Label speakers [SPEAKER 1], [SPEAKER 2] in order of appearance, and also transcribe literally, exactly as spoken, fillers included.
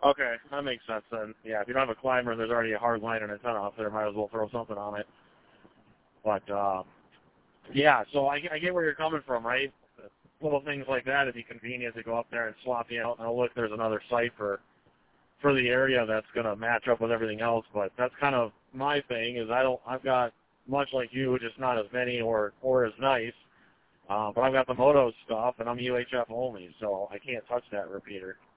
[SPEAKER 1] Okay, that makes sense then. Yeah, if you don't have a climber and there's already a hard line and a ton off there, might as well throw something on it. But, uh, yeah, so I, I get where you're coming from, right? Little things like that, it'd be convenient to go up there and swap you out. And oh, look, there's another site for for the area that's going to match up with everything else. But that's kind of my thing is I don't, I've got, much like you, just not as many or, or as nice. Uh, but I've got the moto stuff, and I'm U H F only, so I can't touch that repeater.